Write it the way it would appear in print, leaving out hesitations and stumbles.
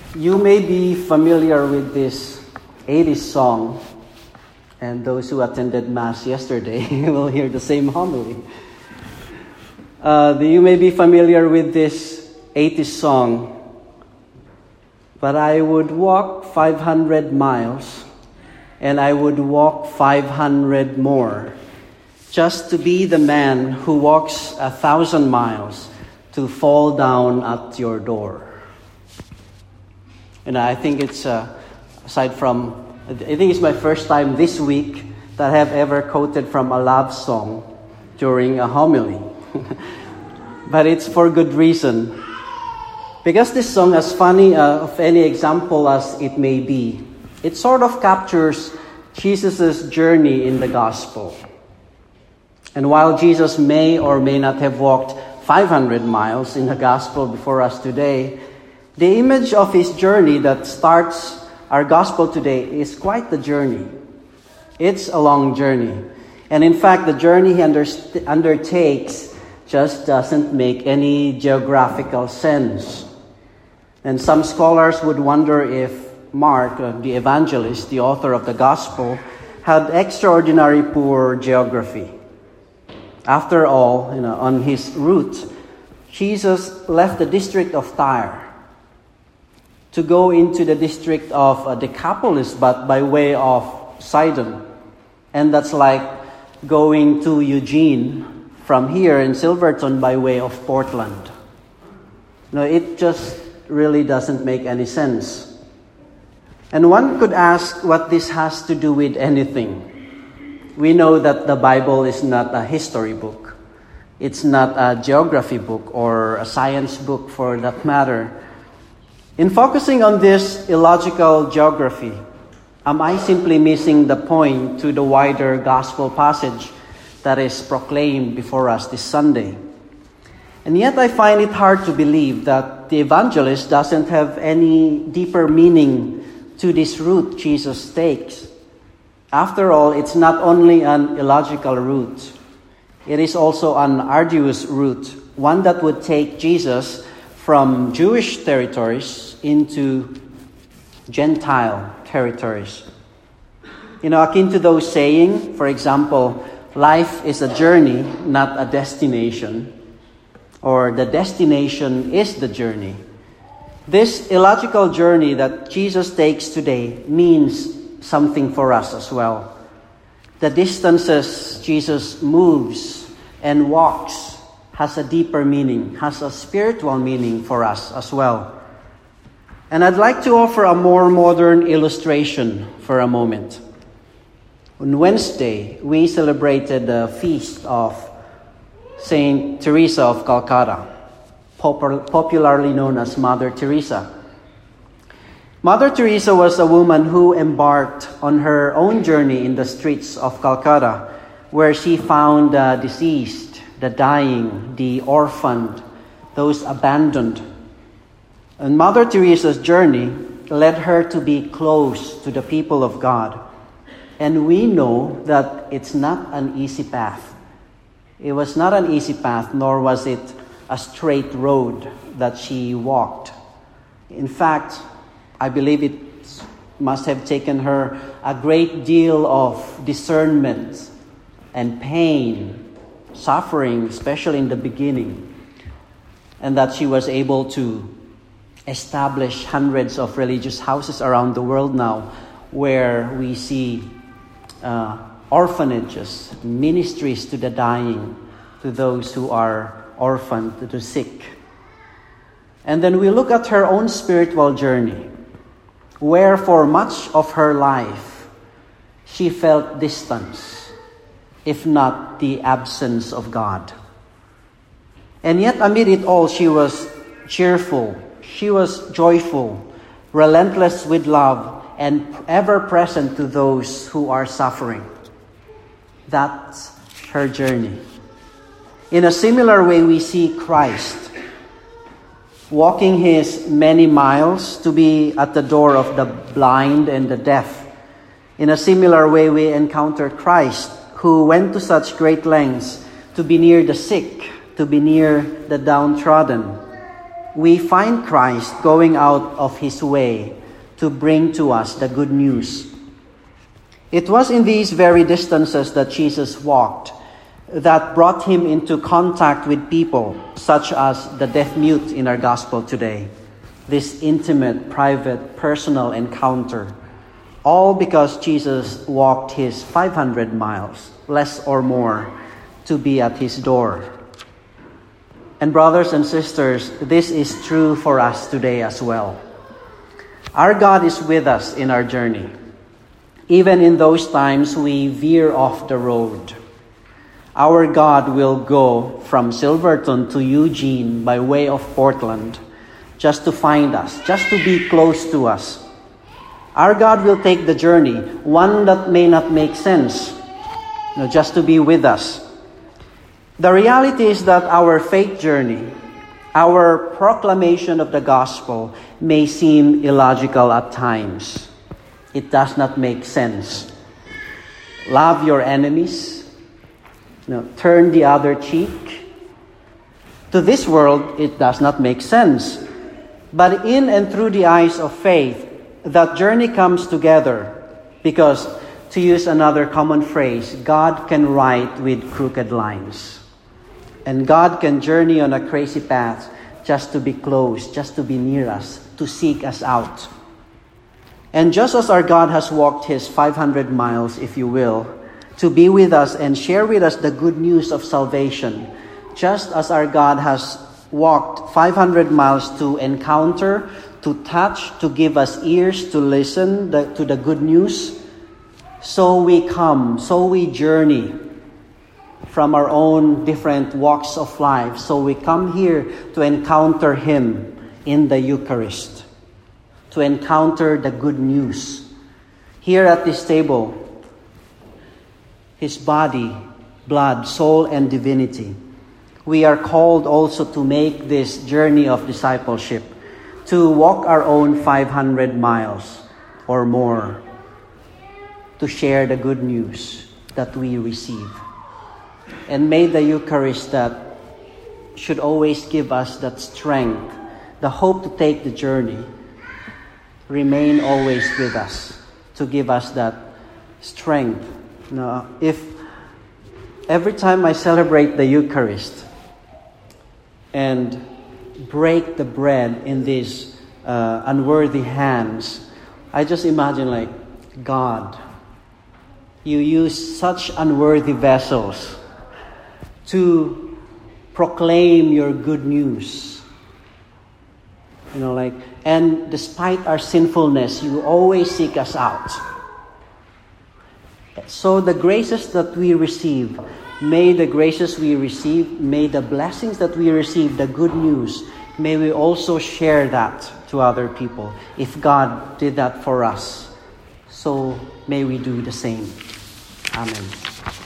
You may be familiar with this 80s song, and those who attended Mass yesterday will hear the same homily. You may be familiar with this 80s song, but I would walk 500 miles, and I would walk 500 more, just to be the man who walks 1,000 miles to fall down at your door. And I think it's, I think it's my first time this week that I have ever quoted from a love song during a homily. But it's for good reason. Because this song, as funny of any example as it may be, it sort of captures Jesus' journey in the gospel. And while Jesus may or may not have walked 500 miles in the gospel before us today, the image of his journey that starts our gospel today is quite the journey. It's a long journey. And in fact, the journey he undertakes just doesn't make any geographical sense. And some scholars would wonder if Mark, the evangelist, the author of the gospel, had extraordinary poor geography. After all, on his route, Jesus left the district of Tyre to go into the district of Decapolis, but by way of Sidon. And that's like going to Eugene from here in Silverton by way of Portland. It just really doesn't make any sense. And one could ask what this has to do with anything. We know that the Bible is not a history book. It's not a geography book or a science book for that matter. In focusing on this illogical geography, am I simply missing the point to the wider gospel passage that is proclaimed before us this Sunday? And yet I find it hard to believe that the evangelist doesn't have any deeper meaning to this route Jesus takes. After all, it's not only an illogical route, it is also an arduous route, one that would take Jesus from Jewish territories into Gentile territories. Akin to those saying, for example, life is a journey, not a destination, or the destination is the journey. This illogical journey that Jesus takes today means something for us as well. The distances Jesus moves and walks has a deeper meaning, has a spiritual meaning for us as well. And I'd like to offer a more modern illustration for a moment. On Wednesday, we celebrated the feast of Saint Teresa of Calcutta, popularly known as Mother Teresa. Mother Teresa was a woman who embarked on her own journey in the streets of Calcutta, where she found the deceased, the dying, the orphaned, those abandoned. And Mother Teresa's journey led her to be close to the people of God. And we know that it's not an easy path. It was not an easy path, nor was it a straight road that she walked. In fact, I believe it must have taken her a great deal of discernment and pain, suffering, especially in the beginning, and that she was able to establish hundreds of religious houses around the world now, where we see orphanages, ministries to the dying, to those who are orphaned, to the sick. And then we look at her own spiritual journey, where for much of her life she felt distance, if not the absence of God. And yet amid it all, she was cheerful, she was joyful, relentless with love, and ever present to those who are suffering. That's her journey. In a similar way, we see Christ walking his many miles to be at the door of the blind and the deaf. In a similar way, we encounter Christ, who went to such great lengths to be near the sick, to be near the downtrodden. we find Christ going out of his way to bring to us the good news. It was in these very distances that Jesus walked that brought him into contact with people, such as the deaf-mute in our gospel today. This intimate, private, personal encounter. All because Jesus walked his 500 miles, less or more, to be at his door. And brothers and sisters, this is true for us today as well. Our God is with us in our journey. Even in those times we veer off the road. Our God will go from Silverton to Eugene by way of Portland just to find us, just to be close to us. Our God will take the journey, one that may not make sense, just to be with us. The reality is that our faith journey, our proclamation of the gospel may seem illogical at times. It does not make sense. Love your enemies. Turn the other cheek. To this world, it does not make sense. But in and through the eyes of faith, that journey comes together because, to use another common phrase, God can write with crooked lines. And God can journey on a crazy path just to be close, just to be near us, to seek us out. And just as our God has walked his 500 miles, if you will, to be with us and share with us the good news of salvation, just as our God has walked 500 miles to encounter, to touch, to give us ears to listen to the good news, so we come, so we journey from our own different walks of life. So we come here to encounter him in the Eucharist, to encounter the good news. Here at this table, his body, blood, soul, and divinity. We are called also to make this journey of discipleship, to walk our own 500 miles or more, to share the good news that we receive. And may the Eucharist that should always give us that strength, the hope to take the journey, remain always with us, to give us that strength. If every time I celebrate the Eucharist and break the bread in these unworthy hands, I just imagine God, you use such unworthy vessels to proclaim your good news. And despite our sinfulness, you always seek us out. So the graces that we receive, may the graces we receive, may the blessings that we receive, the good news, may we also share that to other people. If God did that for us, so may we do the same. Amen.